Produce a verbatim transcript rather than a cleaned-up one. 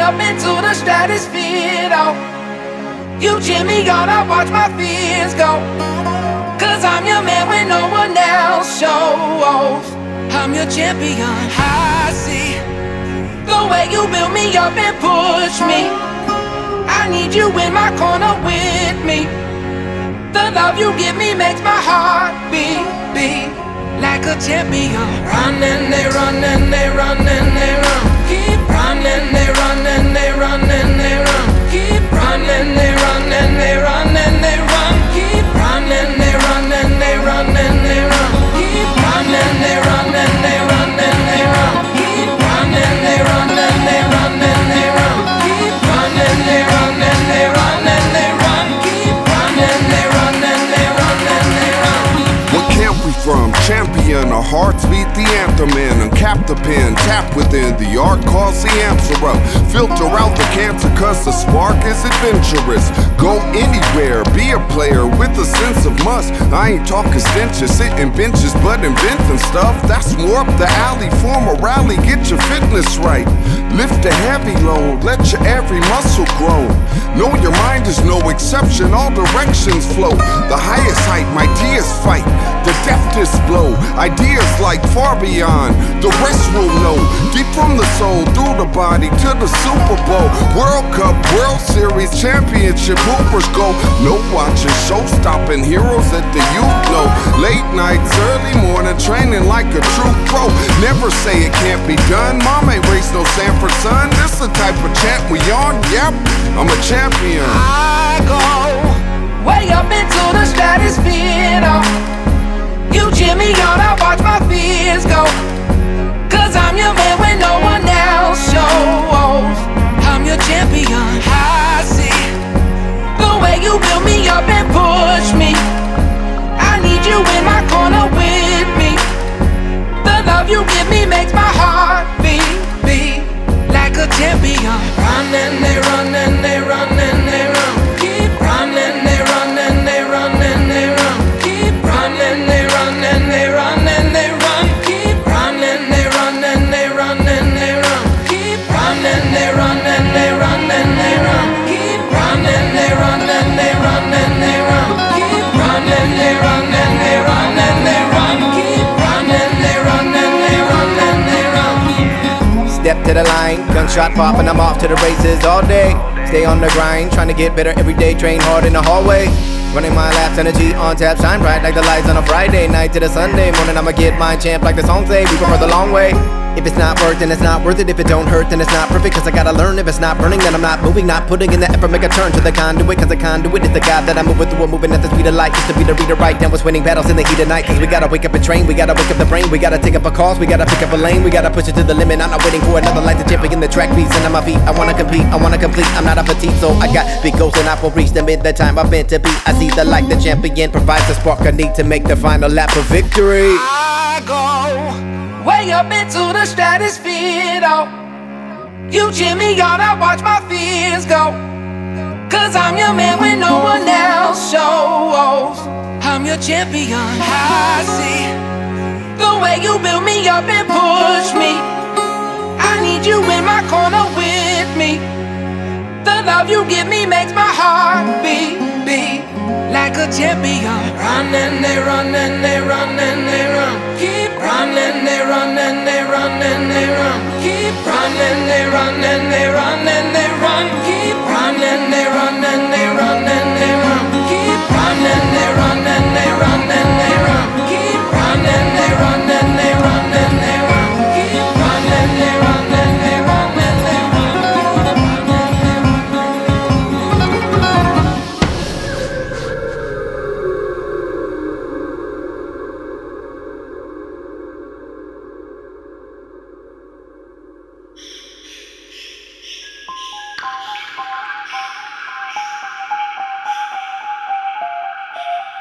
up into the stratosphere, though. You cheer me on, I watch my fears go. Cause I'm your man when no one else shows. I'm your champion, I see the way you build me up and push me. I need you in my corner with me. The love you give me makes my heart beat, beat like a champion. Running, they running, they running, they run. Keep running, they running, they running, they run. Keep running, they running, they running, they run. Keep running, they running, they running, they run. Keep running, they running, they running, they run. Keep running, they running, they running, they run. Keep running, they running, they running, they run. Keep running, they running, they running, they run. What camp we from? Champion, our hearts beat the anthem in. Uncap the pen, tap within. The art calls the answer up. Filter out the cancer cause the spark is adventurous. Go anywhere, be a player with a sense of must. I ain't talking stenches, sitting benches, but inventing stuff. That's more up the alley, form a rally, get your fitness right. Lift a heavy load, let your every muscle grow. Know your mind is no exception, all directions flow. The highest height, my tears fight, the deftest blow. Ideas like far beyond, the rest will know. Deep from the soul, through the body to the Super Bowl. World Cup, World Series, Championship, hoopers go. No watching, show-stopping heroes that the youth know. Late nights, early morning, training like a true pro. Never say it can't be done, mom ain't raised no Sanford son. This the type of champ we on, yep, I'm a champion. I go way up into the stratosphere, though. You cheer me on, I watch my fears go. Cause I'm your man when no one else shows. I'm your champion, I see the way you build me up and push me. I need you in my corner with me. The love you give me makes my heart beat, beat like a champion. Running, they running, they running, they run. Keep running, they running, they running, they run. Keep running, they running, they running, they run. Keep running, they running, they running, they run. Keep running, they running, they running, they run. Keep running, they running, they running, they run. Keep running, they running, they running, they run. Keep running, they running, they running, they run. Step to the line, gunshot pop and I'm off to the races all day. Stay on the grind, trying to get better every day, train hard in the hallway. Running my laps, energy on tap, shine bright like the lights on a Friday night to the Sunday morning. I'ma get my champ like the song say, we prefer the long way. If it's not worth, then it's not worth it. If it don't hurt, then it's not perfect. Cause I gotta learn. If it's not burning, then I'm not moving. Not putting in the effort, make a turn to the conduit. Cause the conduit is the God that I'm moving through. I'm moving at the speed of light. Used to be the reader right now was winning battles in the heat of night. Cause we gotta wake up and train. We gotta wake up the brain. We gotta take up a cause. We gotta pick up a lane. We gotta push it to the limit. I'm not waiting for another light to champion the track beats. And on my feet, I wanna compete. I wanna complete. I'm not a petite, so I got big goals and I will reach them in the time I've meant to be. I see the light, the champion provides the spark I need to make the final lap of victory. I go way up into the stratosphere, though. You cheer me on, I watch my fears go. Cause I'm your man when no one else shows. I'm your champion, I see the way you build me up and push me. I need you in my corner with me. The love you give me makes my heart beat, beat like a champion. Running, they running, they running, they